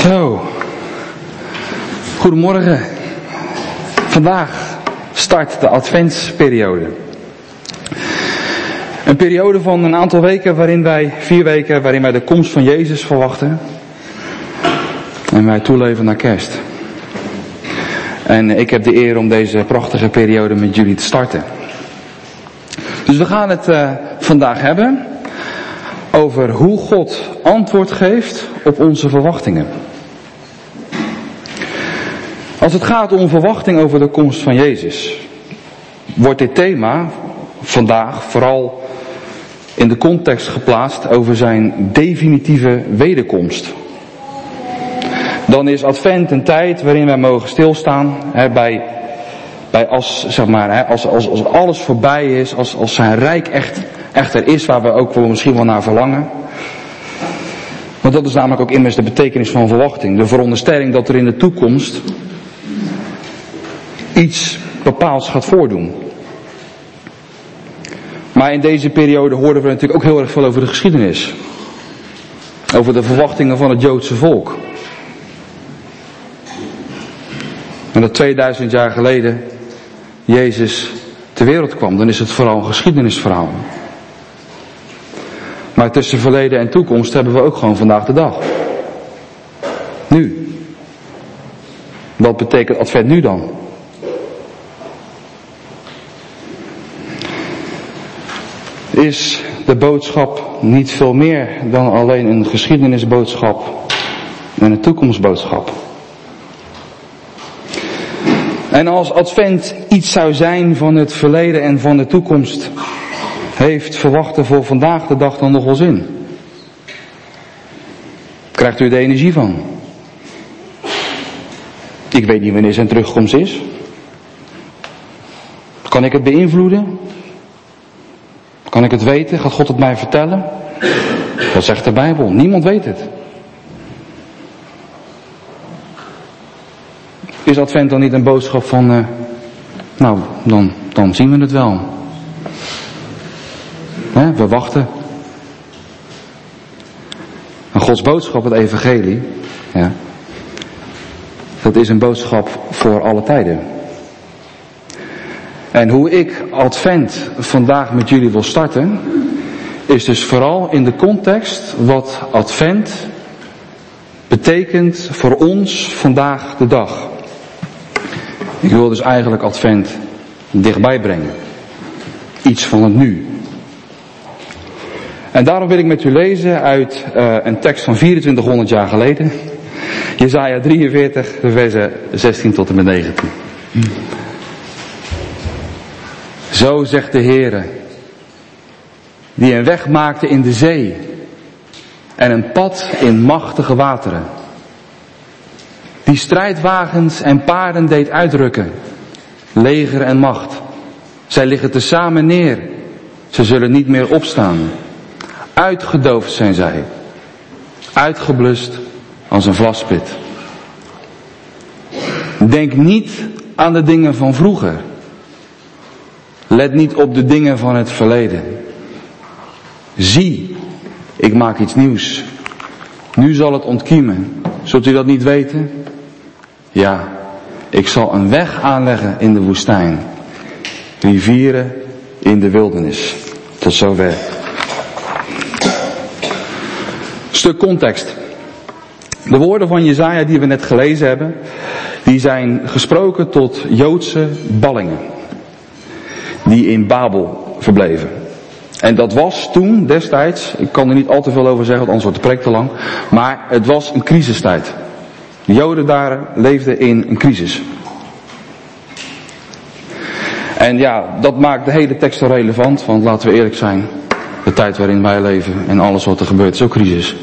Zo, goedemorgen. Vandaag start de adventsperiode. Een periode van een aantal weken waarin 4 weken, waarin wij de komst van Jezus verwachten. En wij toeleven naar kerst. En ik heb de eer om deze prachtige periode met jullie te starten. Dus we gaan het vandaag hebben over hoe God antwoord geeft op onze verwachtingen. Als het gaat om verwachting over de komst van Jezus, wordt dit thema vandaag vooral in de context geplaatst over zijn definitieve wederkomst. Dan is Advent een tijd waarin wij mogen stilstaan bij als alles voorbij is, als zijn rijk echt er is, waar we ook misschien wel naar verlangen. Want dat is namelijk ook immers de betekenis van verwachting. De veronderstelling dat er in de toekomst iets bepaalds gaat voordoen. Maar in deze periode hoorden we natuurlijk ook heel erg veel over de geschiedenis. Over de verwachtingen van het Joodse volk. En dat 2000 jaar geleden Jezus ter wereld kwam, dan is het vooral een geschiedenisverhaal. Maar tussen verleden en toekomst hebben we ook gewoon vandaag de dag. Nu. Wat betekent Advent nu dan? Is de boodschap niet veel meer dan alleen een geschiedenisboodschap en een toekomstboodschap? En als Advent iets zou zijn van het verleden en van de toekomst, heeft verwachten voor vandaag de dag dan nog wel zin? Krijgt u er energie van? Ik weet niet wanneer zijn terugkomst is. Kan ik het beïnvloeden? Kan ik het weten? Gaat God het mij vertellen? Wat zegt de Bijbel? Niemand weet het. Is Advent dan niet een boodschap van, dan zien we het wel. We wachten. En Gods boodschap, het evangelie, dat is een boodschap voor alle tijden. En hoe ik Advent vandaag met jullie wil starten, is dus vooral in de context wat Advent betekent voor ons vandaag de dag. Ik wil dus eigenlijk Advent dichtbij brengen. Iets van het nu. En daarom wil ik met u lezen uit een tekst van 2400 jaar geleden. Jesaja 43, versen 16 tot en met 19. Zo zegt de Heere, die een weg maakte in de zee en een pad in machtige wateren. Die strijdwagens en paarden deed uitrukken, leger en macht. Zij liggen tezamen neer, ze zullen niet meer opstaan. Uitgedoofd zijn zij, uitgeblust als een vlaspit. Denk niet aan de dingen van vroeger. Let niet op de dingen van het verleden. Zie, ik maak iets nieuws. Nu zal het ontkiemen. Zult u dat niet weten? Ja, ik zal een weg aanleggen in de woestijn. Rivieren in de wildernis. Tot zover. Stuk context. De woorden van Jesaja die we net gelezen hebben, die zijn gesproken tot Joodse ballingen. Die in Babel verbleven. En dat was toen, destijds, ik kan er niet al te veel over zeggen, want anders wordt de preek te lang. Maar het was een crisistijd. De Joden daar leefden in een crisis. En ja, dat maakt de hele tekst zo relevant, want laten we eerlijk zijn. De tijd waarin wij leven en alles wat er gebeurt is ook crisis.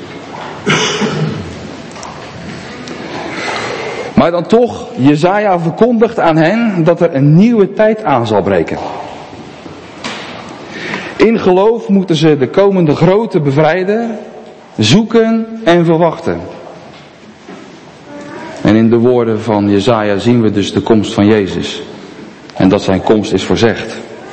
Maar dan toch, Jesaja verkondigt aan hen dat er een nieuwe tijd aan zal breken. In geloof moeten ze de komende grote bevrijder zoeken en verwachten. En in de woorden van Jesaja zien we dus de komst van Jezus. En dat zijn komst is voorzegd.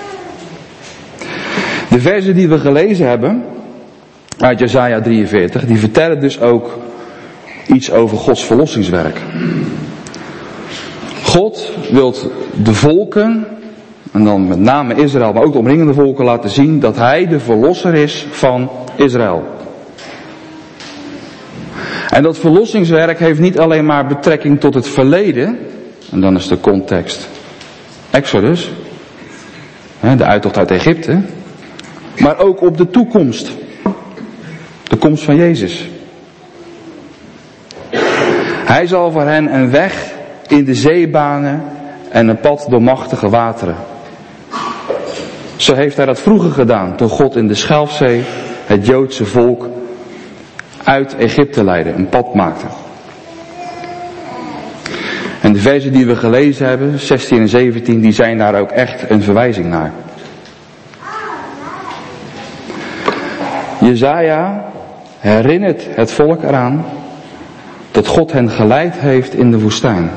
De versen die we gelezen hebben uit Jesaja 43, die vertellen dus ook iets over Gods verlossingswerk. God wil de volken, en dan met name Israël, maar ook de omringende volken laten zien dat hij de verlosser is van Israël. En dat verlossingswerk heeft niet alleen maar betrekking tot het verleden, en dan is de context Exodus, de uittocht uit Egypte, maar ook op de toekomst. De komst van Jezus. Hij zal voor hen een weg in de zee banen en een pad door machtige wateren. Zo heeft hij dat vroeger gedaan, toen God in de Schelfzee het Joodse volk uit Egypte leidde, een pad maakte. En de versen die we gelezen hebben, 16 en 17, die zijn daar ook echt een verwijzing naar. Jesaja herinnert het volk eraan dat God hen geleid heeft in de woestijn.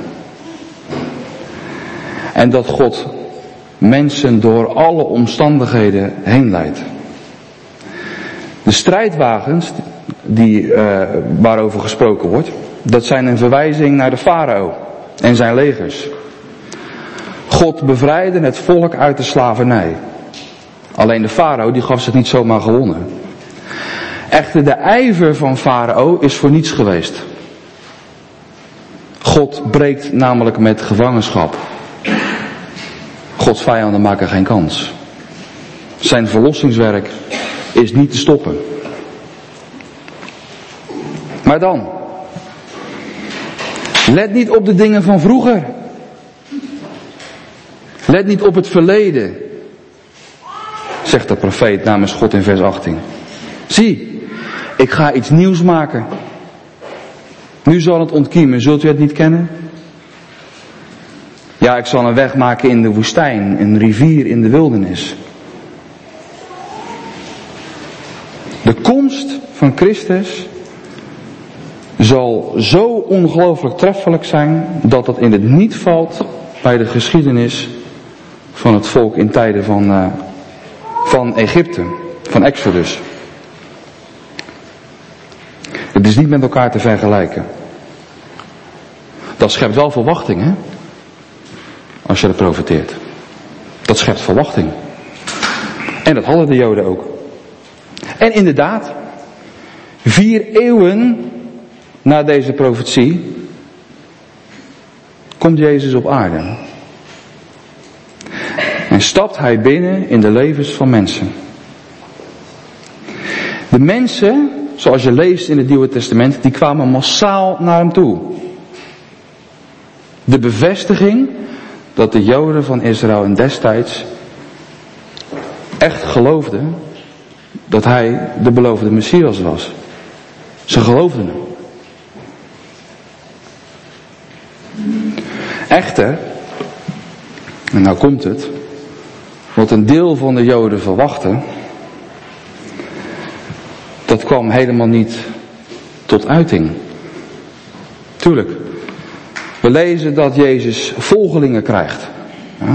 En dat God mensen door alle omstandigheden heen leidt. De strijdwagens waarover gesproken wordt, dat zijn een verwijzing naar de farao en zijn legers. God bevrijdde het volk uit de slavernij. Alleen de farao die gaf zich niet zomaar gewonnen. Echter, de ijver van farao is voor niets geweest. God breekt namelijk met gevangenschap. Gods vijanden maken geen kans. Zijn verlossingswerk is niet te stoppen. Maar dan, let niet op de dingen van vroeger. Let niet op het verleden, zegt de profeet namens God in vers 18. Zie, ik ga iets nieuws maken. Nu zal het ontkiemen, zult u het niet kennen? Ja, ik zal een weg maken in de woestijn, een rivier in de wildernis. De komst van Christus zal zo ongelooflijk treffelijk zijn dat het in het niet valt bij de geschiedenis van het volk in tijden van Egypte, van Exodus. Het is niet met elkaar te vergelijken. Dat schept wel verwachting, hè? Als je dat profeteert. Dat schept verwachting. En dat hadden de Joden ook. En inderdaad, 4 eeuwen na deze profetie komt Jezus op aarde. En stapt hij binnen in de levens van mensen. De mensen, zoals je leest in het Nieuwe Testament, die kwamen massaal naar hem toe. De bevestiging dat de Joden van Israël in destijds echt geloofden dat hij de beloofde Messias was. Ze geloofden hem. Echter, en nou komt het, wat een deel van de Joden verwachtte, dat kwam helemaal niet tot uiting. Tuurlijk. We lezen dat Jezus volgelingen krijgt. Ja?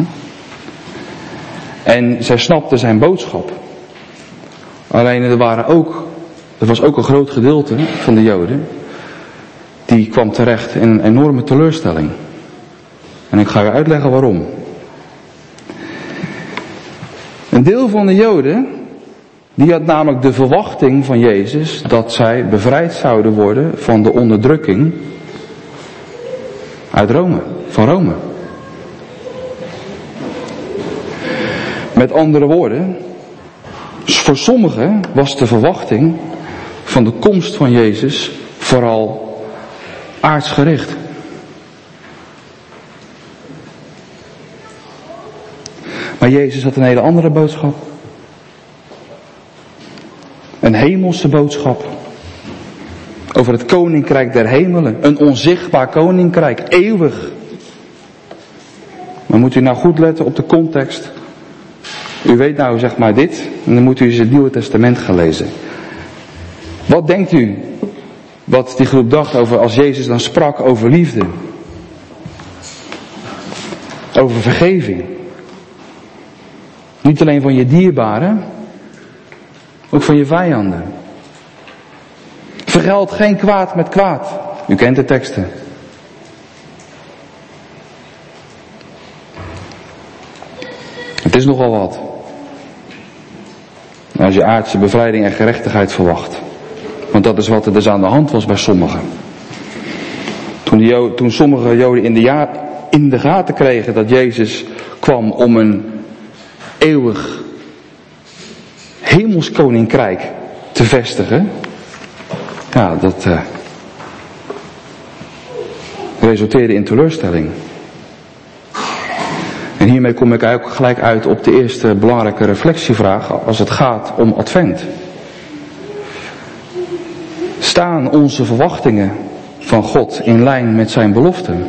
En zij snapten zijn boodschap. Alleen er was ook een groot gedeelte van de Joden, die kwam terecht in een enorme teleurstelling. En ik ga u uitleggen waarom. Een deel van de Joden, die had namelijk de verwachting van Jezus dat zij bevrijd zouden worden van de onderdrukking uit Rome, van Rome. Met andere woorden, voor sommigen was de verwachting van de komst van Jezus vooral aardsgericht. Maar Jezus had een hele andere boodschap. Een hemelse boodschap. Over het koninkrijk der hemelen. Een onzichtbaar koninkrijk. Eeuwig. Maar moet u nou goed letten op de context. U weet nou zeg maar dit. En dan moet u eens het Nieuwe Testament gaan lezen. Wat denkt u? Wat die groep dacht over als Jezus dan sprak over liefde. Over vergeving. Niet alleen van je dierbaren. Ook van je vijanden. Vergeld geen kwaad met kwaad. U kent de teksten. Het is nogal wat. Als je aardse bevrijding en gerechtigheid verwacht. Want dat is wat er dus aan de hand was bij sommigen. Toen sommige Joden in de gaten kregen dat Jezus kwam om een eeuwig hemelskoninkrijk te vestigen. Ja, dat resulteerde in teleurstelling. En hiermee kom ik ook gelijk uit op de eerste belangrijke reflectievraag als het gaat om Advent. Staan onze verwachtingen van God in lijn met zijn beloften?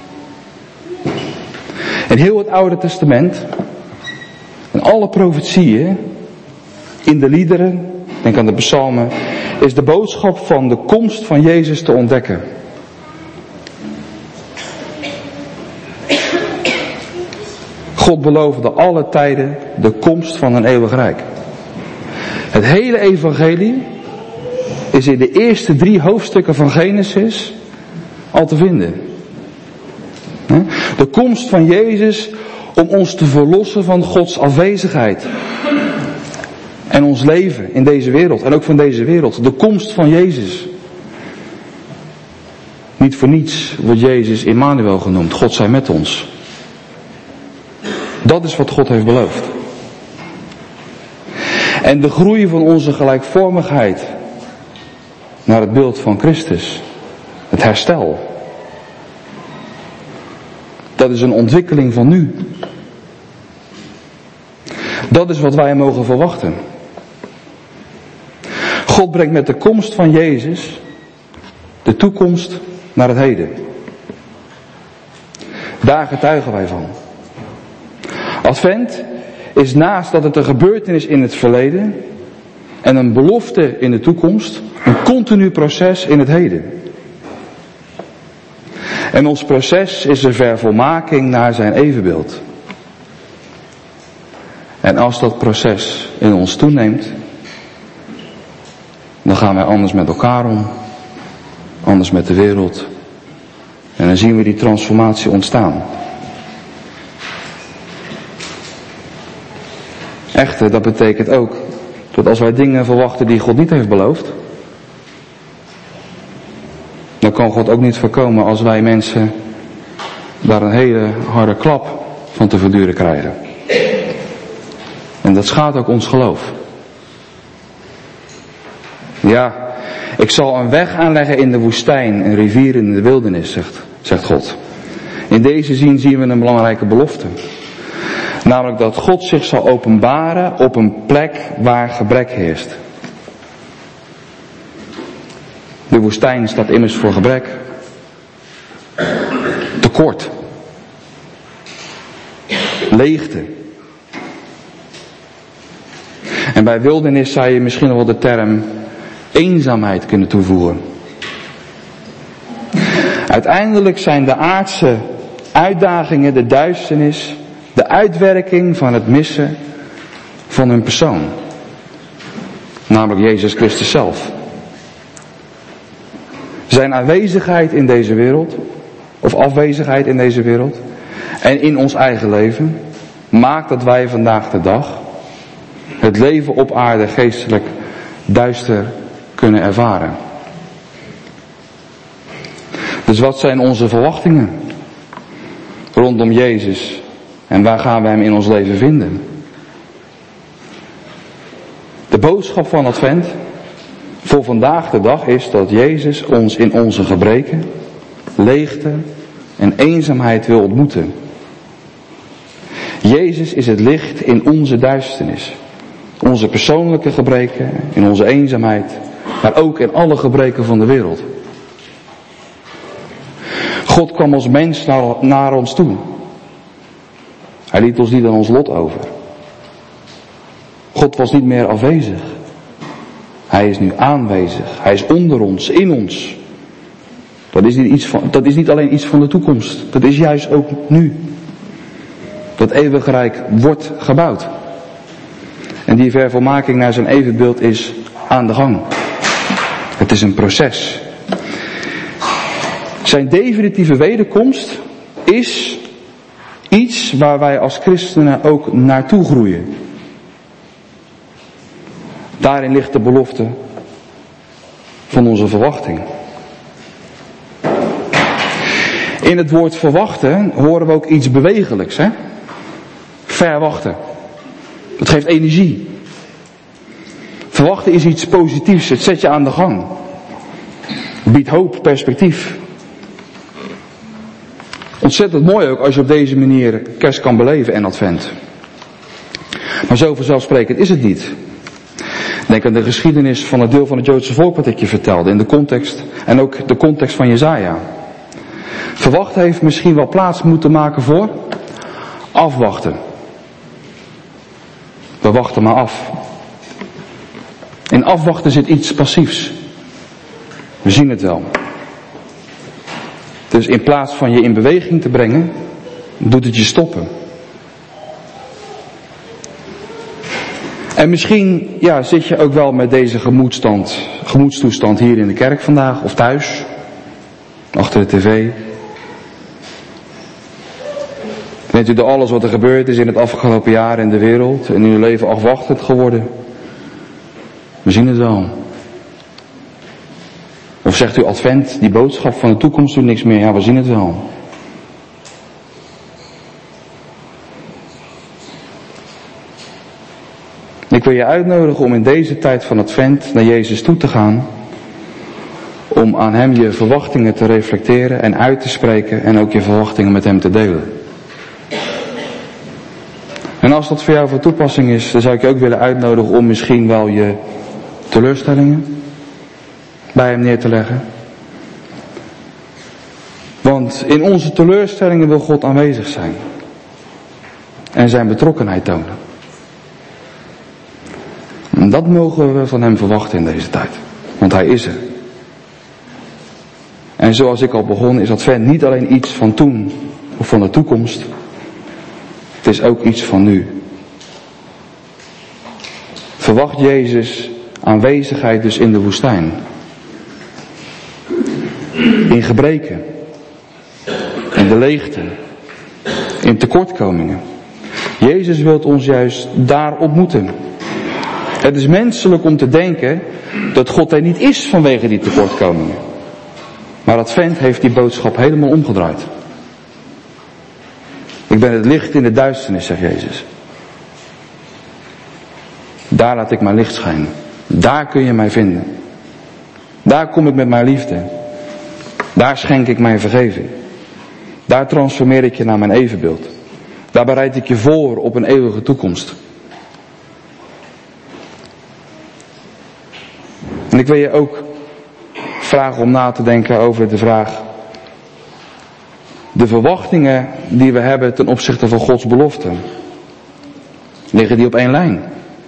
In heel het Oude Testament en alle profetieën, in de liederen, denk aan de psalmen, is de boodschap van de komst van Jezus te ontdekken. God beloofde alle tijden de komst van een eeuwig rijk. Het hele evangelie is in de eerste 3 hoofdstukken van Genesis al te vinden. De komst van Jezus om ons te verlossen van Gods afwezigheid. En ons leven in deze wereld. En ook van deze wereld. De komst van Jezus. Niet voor niets wordt Jezus Immanuel genoemd. God zij met ons. Dat is wat God heeft beloofd. En de groei van onze gelijkvormigheid naar het beeld van Christus. Het herstel. Dat is een ontwikkeling van nu. Dat is wat wij mogen verwachten. God brengt met de komst van Jezus de toekomst naar het heden. Daar getuigen wij van. Advent is naast dat het een gebeurtenis in het verleden en een belofte in de toekomst, een continu proces in het heden. En ons proces is de vervolmaking naar zijn evenbeeld. En als dat proces in ons toeneemt, dan gaan wij anders met elkaar om, anders met de wereld. En dan zien we die transformatie ontstaan. Echter, dat betekent ook dat als wij dingen verwachten die God niet heeft beloofd, dan kan God ook niet voorkomen als wij mensen daar een hele harde klap van te verduren krijgen. En dat schaadt ook ons geloof. Ja, ik zal een weg aanleggen in de woestijn, een rivier in de wildernis, zegt God. In deze zin zien we een belangrijke belofte. Namelijk dat God zich zal openbaren op een plek waar gebrek heerst. De woestijn staat immers voor gebrek. Tekort. Leegte. En bij wildernis zou je misschien wel de term eenzaamheid kunnen toevoegen. Uiteindelijk zijn de aardse uitdagingen, de duisternis, de uitwerking van het missen van een persoon. Namelijk Jezus Christus zelf. Zijn aanwezigheid in deze wereld, of afwezigheid in deze wereld, en in ons eigen leven, maakt dat wij vandaag de dag het leven op aarde geestelijk duister kunnen ervaren. Dus wat zijn onze verwachtingen rondom Jezus en waar gaan we hem in ons leven vinden? De boodschap van Advent voor vandaag de dag is dat Jezus ons in onze gebreken, leegte en eenzaamheid wil ontmoeten. Jezus is het licht in onze duisternis. Onze persoonlijke gebreken, in onze eenzaamheid, maar ook in alle gebreken van de wereld. God kwam als mens naar ons toe. Hij liet ons niet aan ons lot over. God was niet meer afwezig. Hij is nu aanwezig. Hij is onder ons, in ons. Dat is niet alleen iets van de toekomst. Dat is juist ook nu. Dat eeuwige rijk wordt gebouwd. En die vervolmaking naar zijn evenbeeld is aan de gang. Het is een proces. Zijn definitieve wederkomst is iets waar wij als christenen ook naartoe groeien. Daarin ligt de belofte van onze verwachting. In het woord verwachten horen we ook iets bewegelijks, hè? Verwachten. Dat geeft energie. Verwachten is iets positiefs. Het zet je aan de gang. Het biedt hoop, perspectief. Ontzettend mooi ook als je op deze manier kerst kan beleven en advent. Maar zo vanzelfsprekend is het niet. Denk aan de geschiedenis van het deel van het Joodse volk wat ik je vertelde. In de context en ook de context van Jesaja. Verwachten heeft misschien wel plaats moeten maken voor afwachten. We wachten maar af. In afwachten zit iets passiefs. We zien het wel. Dus in plaats van je in beweging te brengen, doet het je stoppen. En misschien zit je ook wel met deze gemoedstoestand hier in de kerk vandaag of thuis, achter de tv. Bent u door alles wat er gebeurd is in het afgelopen jaar in de wereld en in uw leven afwachtend geworden? We zien het wel. Of zegt u advent, die boodschap van de toekomst doet niks meer? Ja, we zien het wel. Ik wil je uitnodigen om in deze tijd van advent naar Jezus toe te gaan. Om aan hem je verwachtingen te reflecteren en uit te spreken en ook je verwachtingen met hem te delen. En als dat voor jou van toepassing is, dan zou ik je ook willen uitnodigen om misschien wel je teleurstellingen bij hem neer te leggen. Want in onze teleurstellingen wil God aanwezig zijn. En zijn betrokkenheid tonen. En dat mogen we van hem verwachten in deze tijd. Want hij is er. En zoals ik al begon, is advent niet alleen iets van toen of van de toekomst. Het is ook iets van nu. Verwacht Jezus aanwezigheid dus in de woestijn. In gebreken. In de leegte. In tekortkomingen. Jezus wil ons juist daar ontmoeten. Het is menselijk om te denken dat God er niet is vanwege die tekortkomingen. Maar advent heeft die boodschap helemaal omgedraaid. Ik ben het licht in de duisternis, zegt Jezus. Daar laat ik mijn licht schijnen. Daar kun je mij vinden. Daar kom ik met mijn liefde. Daar schenk ik mijn vergeving. Daar transformeer ik je naar mijn evenbeeld. Daar bereid ik je voor op een eeuwige toekomst. En ik wil je ook vragen om na te denken over de vraag. De verwachtingen die we hebben ten opzichte van Gods beloften. Liggen die op één lijn?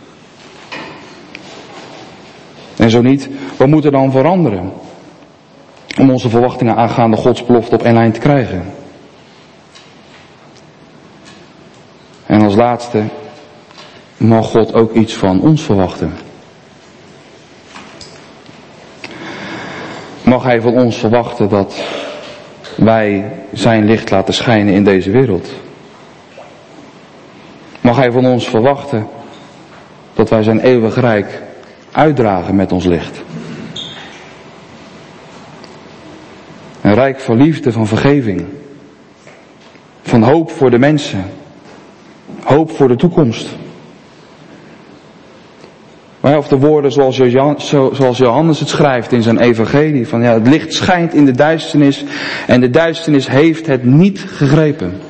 En zo niet, wat moet er dan veranderen? Om onze verwachtingen aangaande Gods belofte op één lijn te krijgen. En als laatste, mag God ook iets van ons verwachten. Mag hij van ons verwachten dat wij zijn licht laten schijnen in deze wereld? Mag hij van ons verwachten dat wij zijn eeuwig rijk uitdragen met ons licht? Een rijk van liefde, van vergeving, van hoop voor de mensen, hoop voor de toekomst. Of de woorden zoals Johannes het schrijft in zijn evangelie. Van het licht schijnt in de duisternis en de duisternis heeft het niet gegrepen.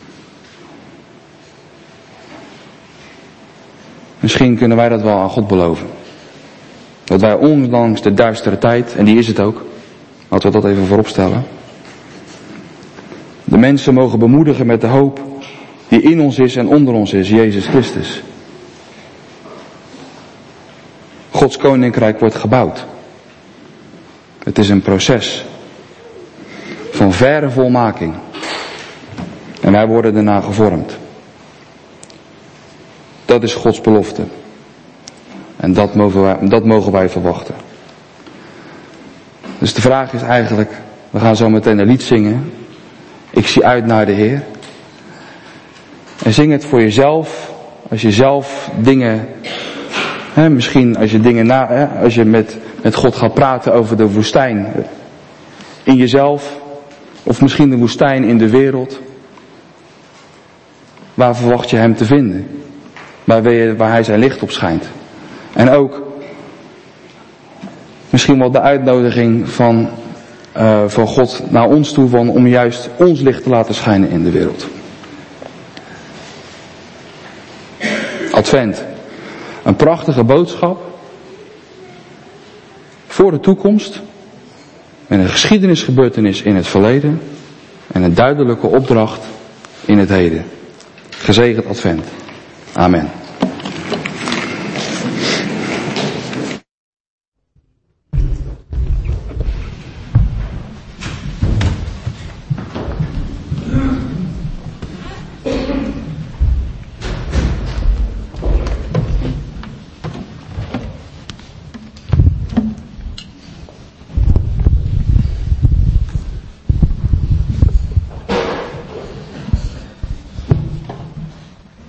Misschien kunnen wij dat wel aan God beloven. Dat wij ondanks de duistere tijd, en die is het ook. Laten we dat even voorop stellen. De mensen mogen bemoedigen met de hoop die in ons is en onder ons is, Jezus Christus. Gods koninkrijk wordt gebouwd. Het is een proces van verre volmaking. En wij worden daarna gevormd. Dat is Gods belofte. En dat mogen wij verwachten. Dus de vraag is eigenlijk, We gaan zo meteen een lied zingen. Ik zie uit naar de Heer. En zing het voor jezelf. Als je zelf dingen, misschien als je dingen als je met God gaat praten over de woestijn in jezelf. Of misschien de woestijn in de wereld. Waar verwacht je hem te vinden? Waar hij zijn licht op schijnt. En ook misschien wel de uitnodiging van God naar ons toe, om juist ons licht te laten schijnen in de wereld. Advent. Een prachtige boodschap voor de toekomst. Met een geschiedenisgebeurtenis in het verleden. En een duidelijke opdracht in het heden. Gezegend Advent. Amen.